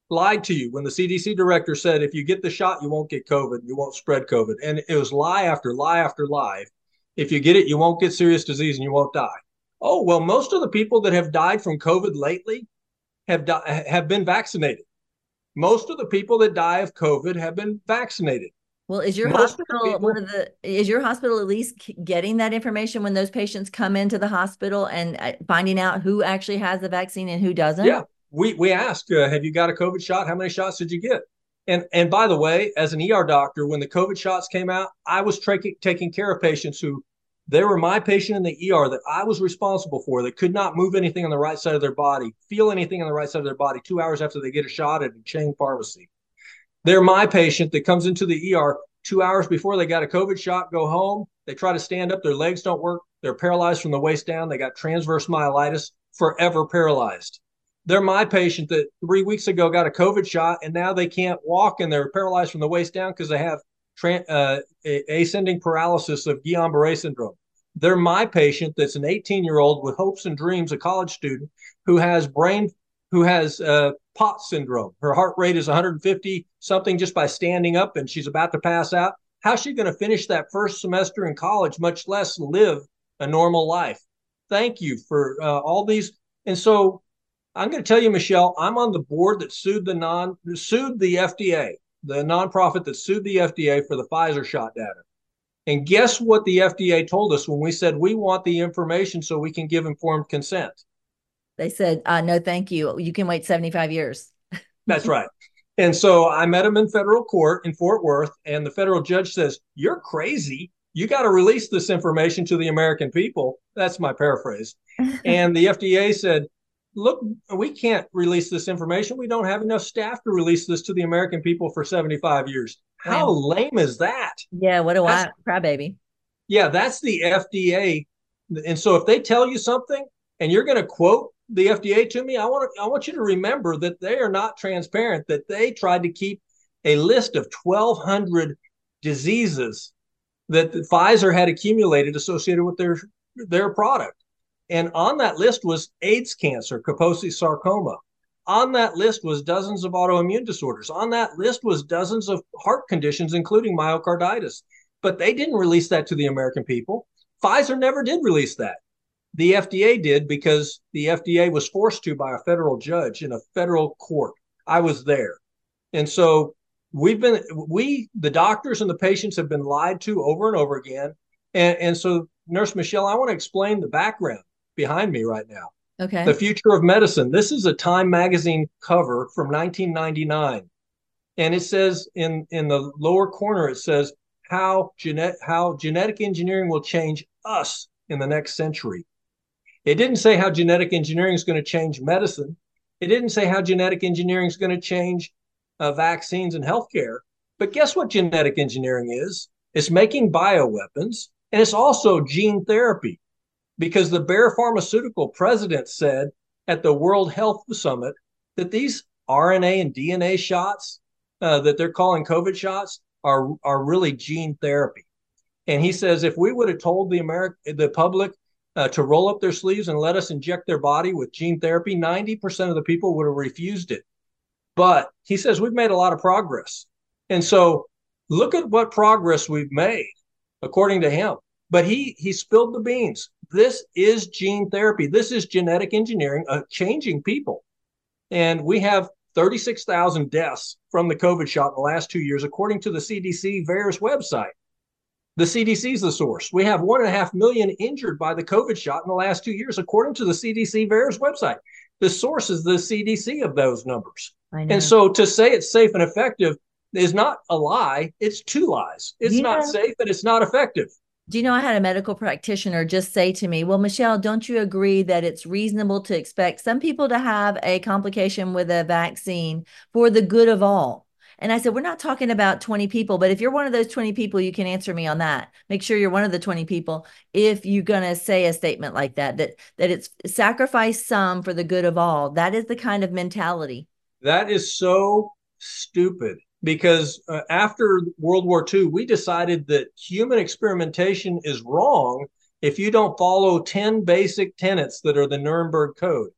lied to you when the C D C director said, if you get the shot, you won't get COVID, you won't spread COVID. And it was lie after lie after lie. If you get it, you won't get serious disease and you won't die. Oh, well, most of the people that have died from COVID lately have di- have been vaccinated. Most of the people that die of COVID have been vaccinated. Well, is your Most of the hospital people- one of the is your hospital at least k- getting that information when those patients come into the hospital and uh, finding out who actually has the vaccine and who doesn't? Yeah, we we ask, uh, have you got a COVID shot? How many shots did you get? And and by the way, as an E R doctor, when the COVID shots came out, I was tra- taking care of patients who, they were my patient in the E R that I was responsible for, that could not move anything on the right side of their body, feel anything on the right side of their body two hours after they get a shot at a chain pharmacy. They're my patient that comes into the E R two hours before they got a COVID shot, go home. They try to stand up. Their legs don't work. They're paralyzed from the waist down. They got transverse myelitis, forever paralyzed. They're my patient that three weeks ago got a COVID shot, and now they can't walk, and they're paralyzed from the waist down because they have tra- uh, ascending paralysis of Guillain-Barré syndrome. They're my patient that's an eighteen-year-old with hopes and dreams, a college student who has brain, who has uh, P O T S syndrome. Her heart rate is one hundred fifty something just by standing up, and she's about to pass out. How's she going to finish that first semester in college, much less live a normal life? Thank you for uh, all these. And so I'm going to tell you, Michelle, I'm on the board that sued the non sued the F D A, the nonprofit that sued the F D A for the Pfizer shot data. And guess what the F D A told us when we said we want the information so we can give informed consent? They said, uh, no, thank you. You can wait seventy-five years. That's right. And so I met him in federal court in Fort Worth, and the federal judge says, you're crazy. You got to release this information to the American people. That's my paraphrase. And the F D A said, look, we can't release this information. We don't have enough staff to release this to the American people for seventy-five years. How Wow. lame is that? Yeah, what a That's- wild crybaby. Yeah, that's the F D A. And so if they tell you something and you're going to quote the F D A to me, I want to, I want you to remember that they are not transparent, that they tried to keep a list of twelve hundred diseases that Pfizer had accumulated associated with their, their product. And on that list was AIDS cancer, Kaposi sarcoma. On that list was dozens of autoimmune disorders. On that list was dozens of heart conditions, including myocarditis. But they didn't release that to the American people. Pfizer never did release that. The F D A did because the F D A was forced to by a federal judge in a federal court. I was there. And so we've been, we, the doctors and the patients have been lied to over and over again. And, and so, Nurse Michelle, I want to explain the background behind me right now. Okay. The Future of Medicine. This is a Time magazine cover from nineteen ninety-nine. And it says in, in the lower corner, it says how, genet- how genetic engineering will change us in the next century. It didn't say how genetic engineering is going to change medicine. It didn't say how genetic engineering is going to change uh, vaccines and healthcare. But guess what genetic engineering is? It's making bioweapons, and it's also gene therapy. Because the Bayer Pharmaceutical president said at the World Health Summit that these R N A and D N A shots uh, that they're calling COVID shots are, are really gene therapy. And he says if we would have told the American, the public uh, to roll up their sleeves and let us inject their body with gene therapy, ninety percent of the people would have refused it. But he says we've made a lot of progress. And so look at what progress we've made, according to him. But he he spilled the beans. This is gene therapy. This is genetic engineering, uh, changing people. And we have thirty-six thousand deaths from the COVID shot in the last two years, according to the C D C VAERS website. The C D C is the source. We have one and a half million injured by the COVID shot in the last two years, according to the C D C VAERS website. The source is the C D C of those numbers. I know. And so to say it's safe and effective is not a lie. It's two lies. It's You not know- safe and it's not effective. Do you know, I had a medical practitioner just say to me, well, Michelle, don't you agree that it's reasonable to expect some people to have a complication with a vaccine for the good of all? And I said, we're not talking about twenty people, but if you're one of those twenty people, you can answer me on that. Make sure you're one of the twenty people if you're going to say a statement like that, that, that it's sacrifice some for the good of all. That is the kind of mentality. That is so stupid. Because uh, after World War Two, we decided that human experimentation is wrong if you don't follow ten basic tenets that are the Nuremberg Code.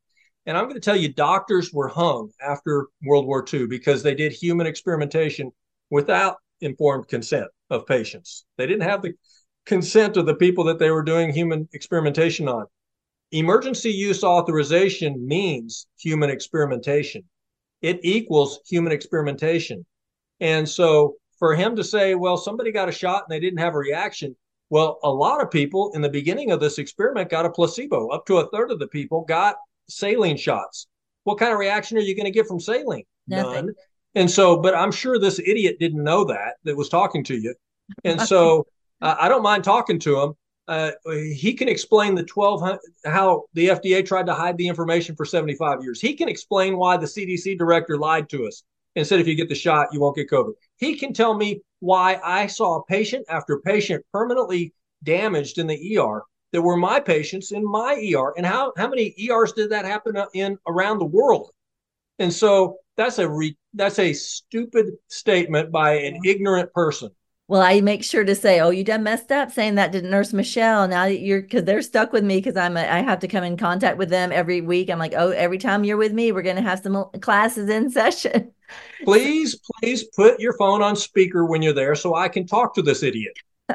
And I'm going to tell you, doctors were hung after World War Two because they did human experimentation without informed consent of patients. They didn't have the consent of the people that they were doing human experimentation on. Emergency use authorization means human experimentation. It equals human experimentation. And so for him to say, well, somebody got a shot and they didn't have a reaction. Well, a lot of people in the beginning of this experiment got a placebo. Up to a third of the people got saline shots. What kind of reaction are you going to get from saline? Nothing. None. And so, but I'm sure this idiot didn't know that, that was talking to you. And so uh, I don't mind talking to him. Uh, he can explain the twelve how the F D A tried to hide the information for seventy-five years. He can explain why the C D C director lied to us and said if you get the shot, you won't get COVID. He can tell me why I saw patient after patient permanently damaged in the E R that were my patients in my E R. And how, how many E Rs did that happen in around the world? And so that's a re, that's a stupid statement by an ignorant person. Well, I make sure to say, oh, you done messed up saying that to Nurse Michelle. Now that you're, because they're stuck with me because I'm a, I have to come in contact with them every week. I'm like, oh, every time you're with me, we're going to have some classes in session. Please, please put your phone on speaker when you're there so I can talk to this idiot.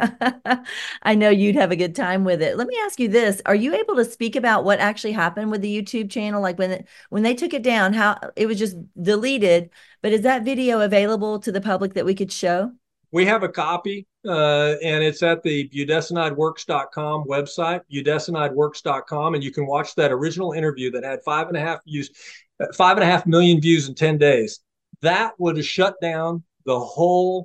I know you'd have a good time with it. Let me ask you this. Are you able to speak about what actually happened with the YouTube channel? Like when, it, when they took it down, how it was just deleted, but is that video available to the public that we could show? We have a copy, uh, and it's at the budesonide works dot com website, budesonide works dot com, and you can watch that original interview that had five and a half views, five and a half million views in ten days. That would have shut down the whole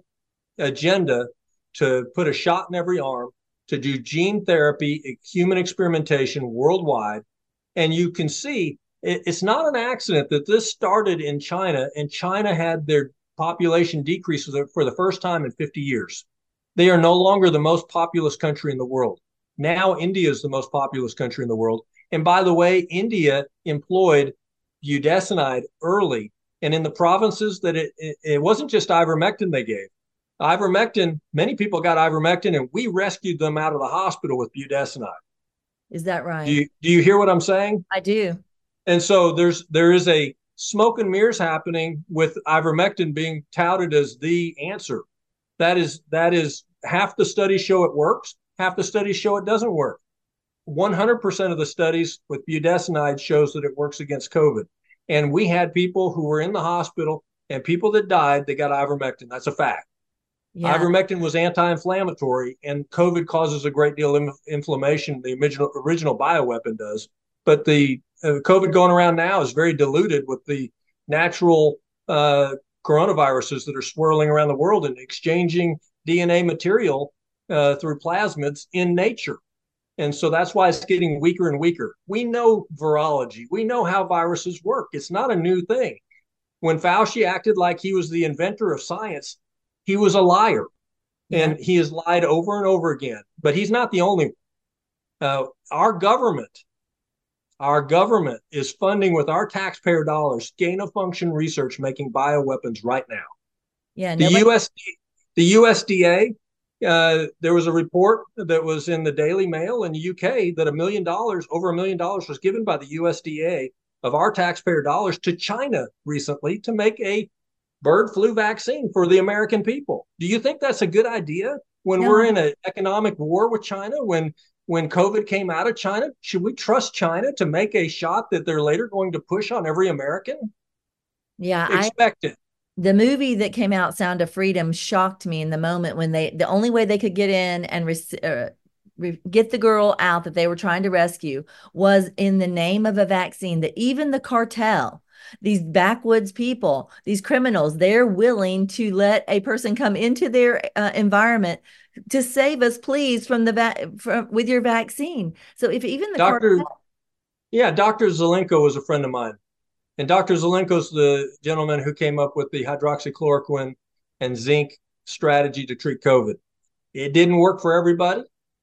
agenda to put a shot in every arm, to do gene therapy, human experimentation worldwide. And you can see it, it's not an accident that this started in China, and China had their population decrease for the first time in fifty years. They are no longer the most populous country in the world. Now India is the most populous country in the world. And by the way, India employed budesonide early. And in the provinces that it, it, it wasn't just ivermectin they gave. Ivermectin, many people got ivermectin, and we rescued them out of the hospital with budesonide. Is that right? Do you, do you hear what I'm saying? I do. And so there's there is a smoke and mirrors happening with ivermectin being touted as the answer. That is, that is half the studies show it works, half the studies show it doesn't work. one hundred percent of the studies with budesonide shows that it works against COVID. And we had people who were in the hospital and people that died, they got ivermectin. That's a fact. Yeah. Ivermectin was anti-inflammatory, and COVID causes a great deal of inflammation. The original, original bioweapon does. But the uh, COVID going around now is very diluted with the natural uh, coronaviruses that are swirling around the world and exchanging D N A material uh, through plasmids in nature. And so that's why it's getting weaker and weaker. We know virology. We know how viruses work. It's not a new thing. When Fauci acted like he was the inventor of science, he was a liar. And yeah. He has lied over and over again. But he's not the only one. Uh, our government, our government is funding with our taxpayer dollars gain-of-function research making bioweapons right now. Yeah, the nobody- U S D, the U S D A, uh, there was a report that was in the Daily Mail in the U K that a million dollars, over a million dollars was given by the U S D A of our taxpayer dollars to China recently to make a bird flu vaccine for the American people. Do you think that's a good idea when no. we're in an economic war with China? When when COVID came out of China, should we trust China to make a shot that they're later going to push on every American? Yeah, expect I, it. The movie that came out, Sound of Freedom, shocked me in the moment when they, the only way they could get in and re- uh, re- get the girl out that they were trying to rescue was in the name of a vaccine that even the cartel, these backwoods people, these criminals, they're willing to let a person come into their uh, environment to save us, please, from the va- from with your vaccine. So if even the Doctor cartel- yeah, Doctor Zelenko was a friend of mine. And Doctor Zelenko's the gentleman who came up with the hydroxychloroquine and zinc strategy to treat COVID. It didn't work for everybody.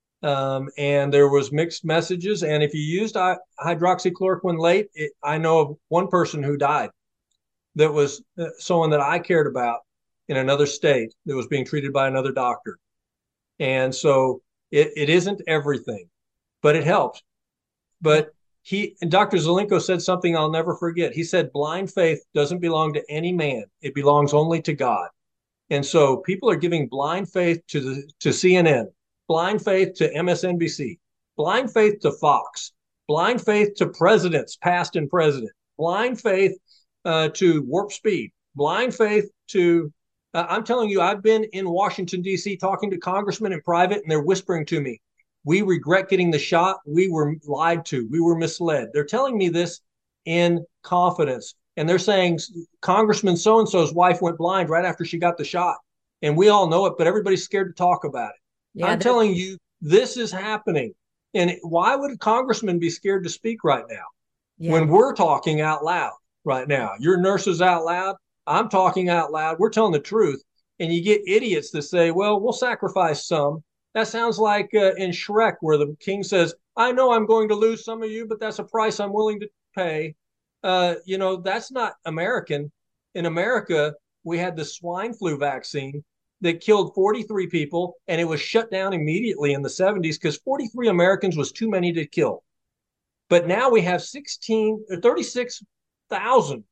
Um, and there was mixed messages. And if you used hydroxychloroquine late, it, I know of one person who died that was someone that I cared about in another state that was being treated by another doctor. And so it, it isn't everything, but it helps. But he and Doctor Zelenko said something I'll never forget. He said, blind faith doesn't belong to any man. It belongs only to God. And so people are giving blind faith to the to C N N, blind faith to M S N B C, blind faith to Fox, blind faith to presidents, past and present, blind faith uh, to Warp Speed, blind faith to, uh, I'm telling you, I've been in Washington, D C talking to congressmen in private, and they're whispering to me, we regret getting the shot. We were lied to. We were misled. They're telling me this in confidence. And they're saying Congressman so-and-so's wife went blind right after she got the shot. And we all know it, but everybody's scared to talk about it. Yeah, I'm telling you, this is happening. And why would a congressman be scared to speak right now yeah. when we're talking out loud right now? Your nurses out loud. I'm talking out loud. We're telling the truth. And you get idiots that say, well, we'll sacrifice some. That sounds like uh, in Shrek, where the king says, I know I'm going to lose some of you, but that's a price I'm willing to pay. Uh, you know, that's not American. In America, we had the swine flu vaccine that killed forty-three people, and it was shut down immediately in the seventies because forty-three Americans was too many to kill. But now we have sixteen or thirty-six thousand,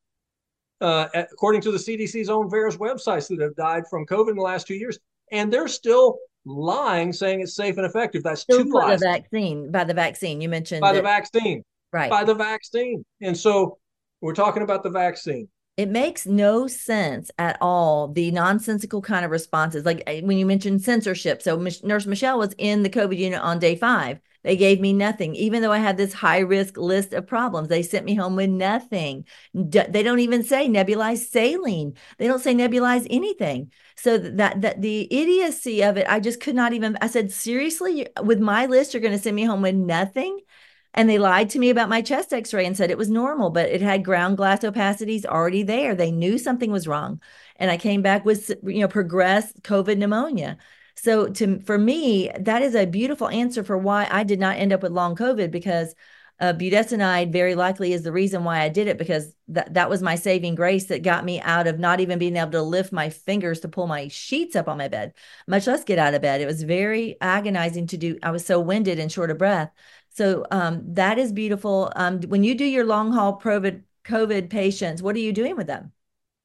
uh, according to the C D C's own VAERS websites, that have died from COVID in the last two years. And they're still lying, saying it's safe and effective. That's still two lies. The vaccine, by the vaccine, you mentioned. By that, the vaccine. Right. By the vaccine. And so we're talking about the vaccine. It makes no sense at all, the nonsensical kind of responses. Like when you mentioned censorship. So Nurse Michelle was in the COVID unit on day five. They gave me nothing. Even though I had this high risk list of problems, they sent me home with nothing. They don't even say nebulized saline. They don't say nebulized anything. So that, that the idiocy of it, I just could not even, I said, seriously, with my list, you're going to send me home with nothing? And they lied to me about my chest x-ray and said it was normal, but it had ground glass opacities already there. They knew something was wrong. And I came back with, you know, progressed COVID pneumonia. So to, for me, that is a beautiful answer for why I did not end up with long COVID, because uh, budesonide very likely is the reason why I did it, because that, that was my saving grace that got me out of not even being able to lift my fingers to pull my sheets up on my bed, much less get out of bed. It was very agonizing to do. I was so winded and short of breath. So um, that is beautiful. Um, when you do your long haul COVID, COVID patients, what are you doing with them?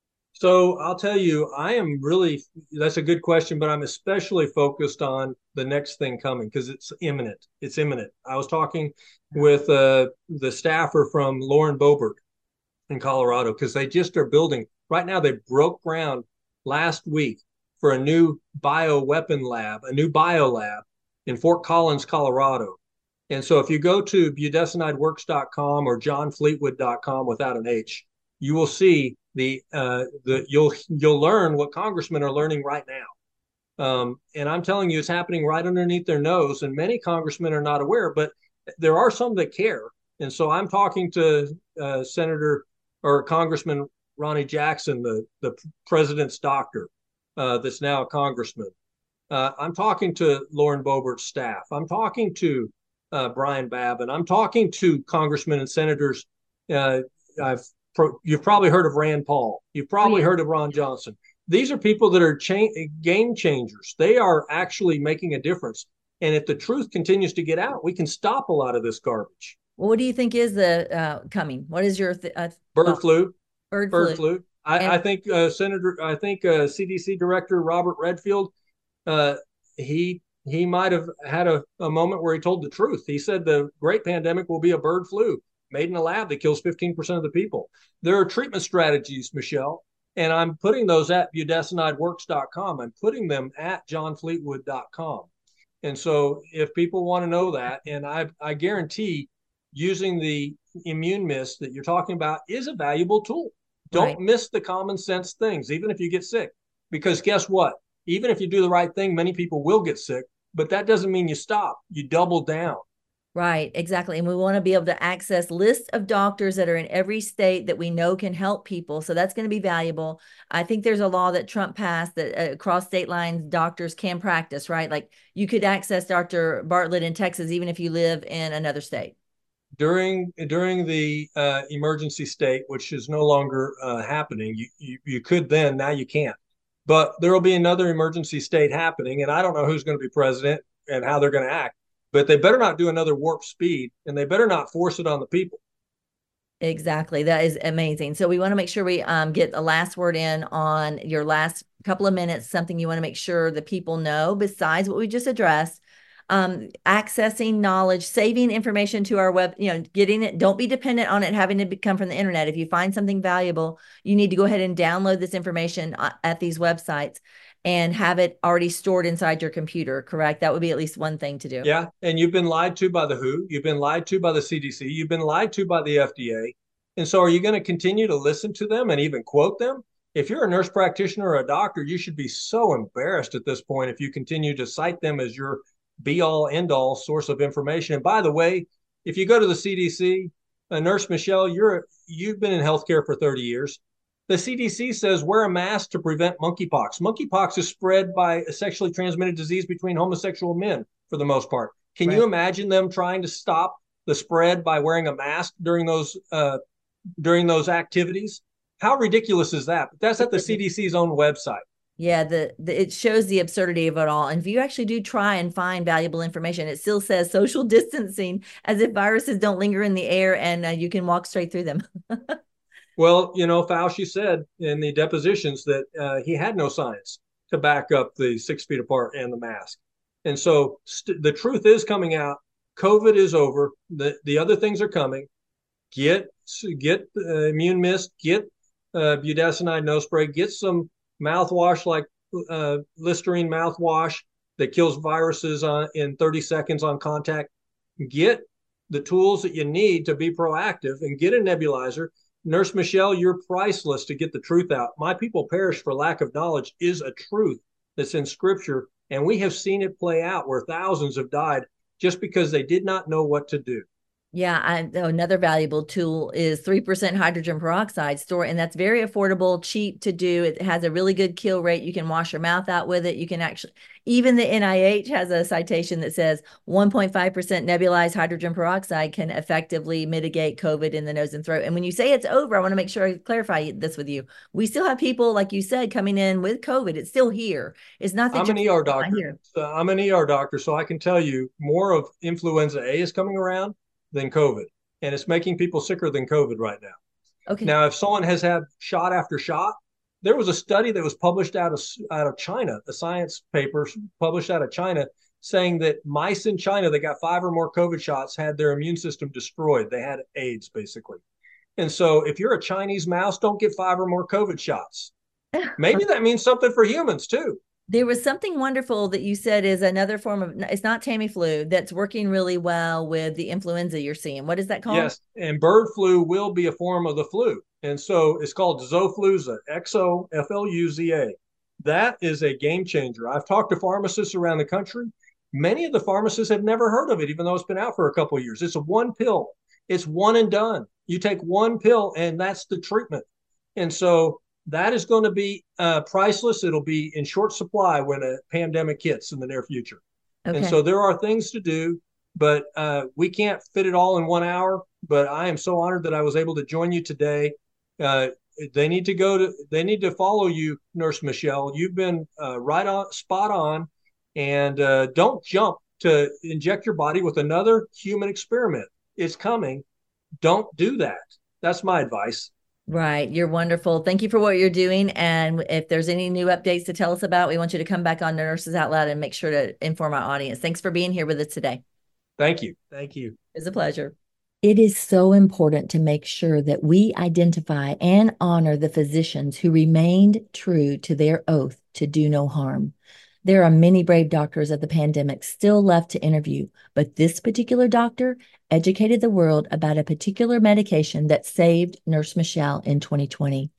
So I'll tell you, I am really, that's a good question, but I'm especially focused on the next thing coming because it's imminent. It's imminent. I was talking with uh, the staffer from Lauren Boebert in Colorado because they just are building, right now they broke ground last week for a new bioweapon lab, a new bio lab in Fort Collins, Colorado. And so if you go to budesonide works dot com or john fleetwood dot com without an H, you will see the uh, the you'll you'll learn what congressmen are learning right now. Um, and I'm telling you, it's happening right underneath their nose. And many congressmen are not aware, but there are some that care. And so I'm talking to uh, Senator or Congressman Ronnie Jackson, the, the president's doctor uh, that's now a congressman. Uh, I'm talking to Lauren Boebert's staff. I'm talking to Uh, Brian Babin. I'm talking to congressmen and senators. Uh, I've pro- you've probably heard of Rand Paul. You've probably heard of Ron Johnson. These are people that are cha- game changers. They are actually making a difference. And if the truth continues to get out, we can stop a lot of this garbage. Well, what do you think is the uh, coming? What is your th- uh, bird uh, flu? Bird, bird flu. flu. I, and- I think uh, Senator. I think uh, C D C Director Robert Redfield. Uh, he. He might have had a, a moment where he told the truth. He said the great pandemic will be a bird flu made in a lab that kills fifteen percent of the people. There are treatment strategies, Michelle, and I'm putting those at budesonide works dot com. I'm putting them at john fleetwood dot com. And so if people want to know that, and I, I guarantee using the immune mist that you're talking about is a valuable tool. Don't right. miss the common sense things, even if you get sick, because guess what? Even if you do the right thing, many people will get sick. But that doesn't mean you stop. You double down. Right, exactly. And we want to be able to access lists of doctors that are in every state that we know can help people. So that's going to be valuable. I think there's a law that Trump passed that uh, across state lines, doctors can practice, right? Like you could access Doctor Bartlett in Texas, even if you live in another state. During during the uh, emergency state, which is no longer uh, happening, you, you you could then, now you can't. But there will be another emergency state happening, and I don't know who's going to be president and how they're going to act. but they better not do another warp speed, and they better not force it on the people. Exactly. That is amazing. So we want to make sure we um, get the last word in on your last couple of minutes, something you want to make sure the people know besides what we just addressed. Um, accessing knowledge, saving information to our web, you know, getting it, don't be dependent on it having to come from the internet. If you find something valuable, you need to go ahead and download this information at these websites and have it already stored inside your computer, correct? That would be at least one thing to do. Yeah, and you've been lied to by the W H O, you've been lied to by the C D C, you've been lied to by the F D A. And so are you going to continue to listen to them and even quote them? If you're a nurse practitioner or a doctor, you should be so embarrassed at this point if you continue to cite them as your be-all, end-all source of information. And by the way, if you go to the C D C, uh, Nurse Michelle, you're you've been in healthcare for thirty years. The C D C says wear a mask to prevent monkeypox. Monkeypox is spread by a sexually transmitted disease between homosexual men for the most part. Can right. you imagine them trying to stop the spread by wearing a mask during those uh, during those activities? How ridiculous is that? But that's at the C D C's own website. Yeah, the, the it shows the absurdity of it all. And if you actually do try and find valuable information, it still says social distancing, as if viruses don't linger in the air and uh, you can walk straight through them. Well, you know, Fauci said in the depositions that uh, he had no science to back up the six feet apart and the mask. And so st- the truth is coming out. COVID is over. The, the other things are coming. Get get uh, immune mist, get uh, budesonide nose spray, get some mouthwash like uh, Listerine mouthwash that kills viruses on, in thirty seconds on contact. Get the tools that you need to be proactive and get a nebulizer. Nurse Michelle, you're priceless to get the truth out. My people perish for lack of knowledge is a truth that's in scripture. And we have seen it play out where thousands have died just because they did not know what to do. Yeah, I, another valuable tool is three percent hydrogen peroxide store, and that's very affordable, cheap to do. It has a really good kill rate. You can wash your mouth out with it. You can actually, even the N I H has a citation that says one point five percent nebulized hydrogen peroxide can effectively mitigate COVID in the nose and throat. And when you say it's over, I want to make sure I clarify this with you. We still have people, like you said, coming in with COVID. It's still here. It's not that I'm an E R doctor. So I'm an E R doctor, so I can tell you more of influenza A is coming around than COVID, and it's making people sicker than COVID right now. Okay. Now, if someone has had shot after shot, there was a study that was published out of out of China, a science paper published out of China, saying that mice in China that got five or more COVID shots had their immune system destroyed. They had AIDS, basically. And so if you're a Chinese mouse, don't get five or more COVID shots. Maybe that means something for humans too. There was something wonderful that you said is another form of, it's not Tamiflu, that's working really well with the influenza you're seeing. What is that called? Yes, and bird flu will be a form of the flu. And so it's called Xofluza, X O F L U Z A. That is a game changer. I've talked to pharmacists around the country. Many of the pharmacists have never heard of it, even though it's been out for a couple of years. It's a one pill. It's one and done. You take one pill and that's the treatment. And so that is going to be uh, priceless. It'll be in short supply when a pandemic hits in the near future. Okay. And so there are things to do, but uh, we can't fit it all in one hour. But I am so honored that I was able to join you today. Uh, they need to go to, they need to follow you, Nurse Michelle. You've been uh, right on, spot on. And uh, don't jump to inject your body with another human experiment. It's coming. Don't do that. That's my advice. Right. You're wonderful. Thank you for what you're doing. And if there's any new updates to tell us about, we want you to come back on Nurses Out Loud and make sure to inform our audience. Thanks for being here with us today. Thank you. Thank you. It's a pleasure. It is so important to make sure that we identify and honor the physicians who remained true to their oath to do no harm. There are many brave doctors of the pandemic still left to interview, but this particular doctor educated the world about a particular medication that saved Nurse Michelle in twenty twenty.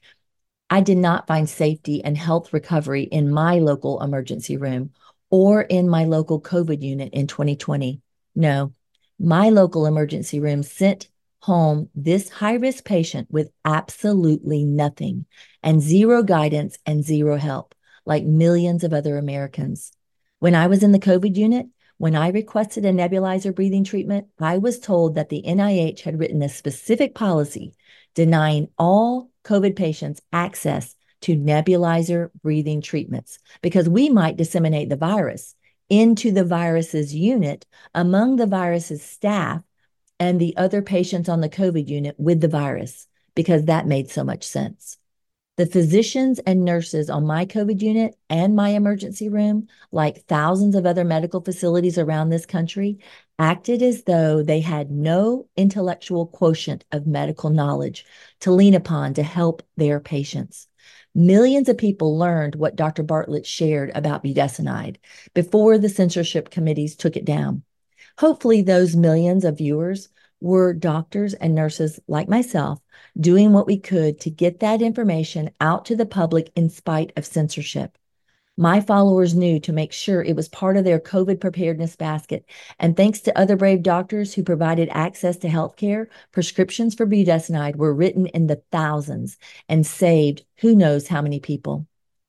I did not find safety and health recovery in my local emergency room or in my local COVID unit in twenty twenty. No, my local emergency room sent home this high-risk patient with absolutely nothing and zero guidance and zero help, like millions of other Americans. When I was in the COVID unit, when I requested a nebulizer breathing treatment, I was told that the N I H had written a specific policy denying all COVID patients access to nebulizer breathing treatments because we might disseminate the virus into the virus's unit among the virus's staff and the other patients on the COVID unit with the virus, because that made so much sense. The physicians and nurses on my COVID unit and my emergency room, like thousands of other medical facilities around this country, acted as though they had no intellectual quotient of medical knowledge to lean upon to help their patients. Millions of people learned what Doctor Bartlett shared about budesonide before the censorship committees took it down. Hopefully, those millions of viewers were doctors and nurses like myself doing what we could to get that information out to the public in spite of censorship. My followers knew to make sure it was part of their COVID preparedness basket, and thanks to other brave doctors who provided access to healthcare, prescriptions for budesonide were written in the thousands and saved who knows how many people.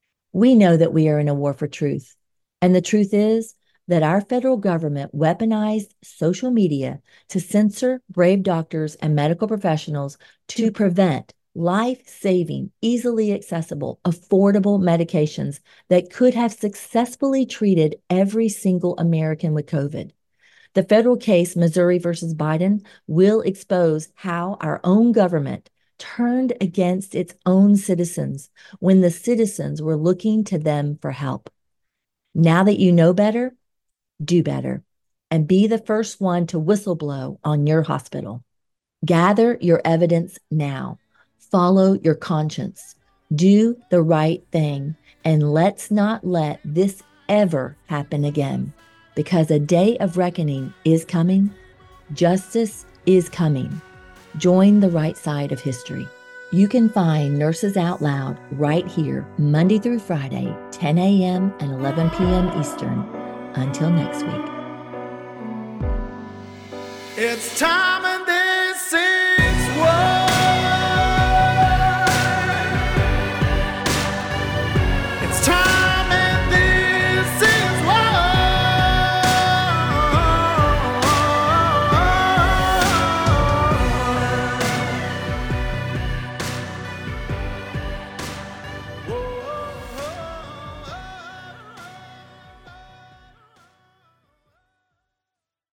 We know that we are in a war for truth, and the truth is that our federal government weaponized social media to censor brave doctors and medical professionals to prevent life-saving, easily accessible, affordable medications that could have successfully treated every single American with COVID. The federal case, Missouri versus Biden, will expose how our own government turned against its own citizens when the citizens were looking to them for help. Now that you know better, do better, and be the first one to whistleblow on your hospital. Gather your evidence now. Follow your conscience. Do the right thing, and let's not let this ever happen again, because a day of reckoning is coming. Justice is coming. Join the right side of history. You can find Nurses Out Loud right here, Monday through Friday, ten a.m. and eleven p.m. Eastern. Until next week. It's time